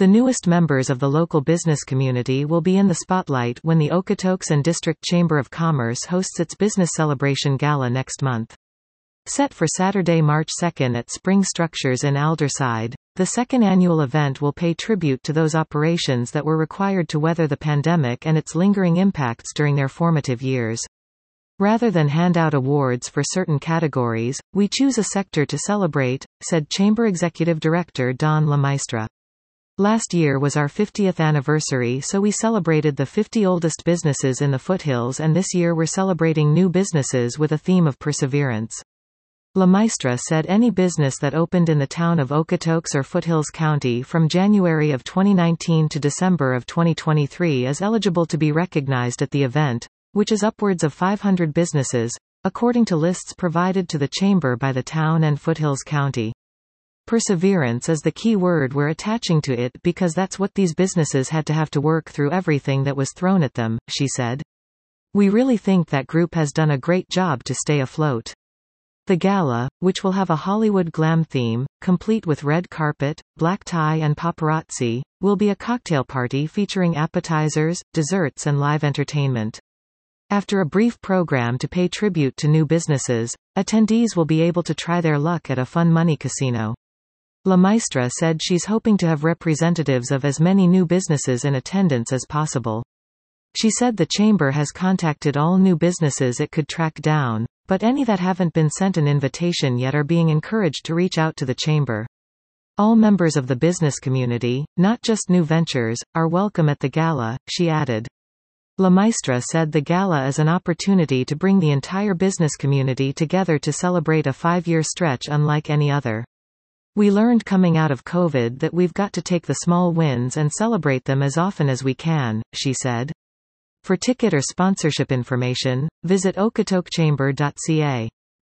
The newest members of the local business community will be in the spotlight when the Okotoks and District Chamber of Commerce hosts its Business Celebration Gala next month. Set for Saturday, March 2 at Spring Structures in Alderside, the second annual event will pay tribute to those operations that were required to weather the pandemic and its lingering impacts during their formative years. Rather than hand out awards for certain categories, we choose a sector to celebrate, said Chamber Executive Director Don LaMaestra. Last year was our 50th anniversary, so we celebrated the 50 oldest businesses in the foothills, and this year we're celebrating new businesses with a theme of perseverance. LaMaestra said any business that opened in the town of Okotoks or Foothills County from January of 2019 to December of 2023 is eligible to be recognized at the event, which is upwards of 500 businesses, according to lists provided to the Chamber by the town and Foothills County. Perseverance is the key word we're attaching to it because that's what these businesses had to have to work through everything that was thrown at them, she said. We really think that group has done a great job to stay afloat. The gala, which will have a Hollywood glam theme, complete with red carpet, black tie and paparazzi, will be a cocktail party featuring appetizers, desserts and live entertainment. After a brief program to pay tribute to new businesses, attendees will be able to try their luck at a fun money casino. LaMaestra said she's hoping to have representatives of as many new businesses in attendance as possible. She said the Chamber has contacted all new businesses it could track down, but any that haven't been sent an invitation yet are being encouraged to reach out to the Chamber. All members of the business community, not just new ventures, are welcome at the gala, she added. LaMaestra said the gala is an opportunity to bring the entire business community together to celebrate a 5-year stretch unlike any other. We learned coming out of COVID that we've got to take the small wins and celebrate them as often as we can, she said. For ticket or sponsorship information, visit okotokchamber.ca.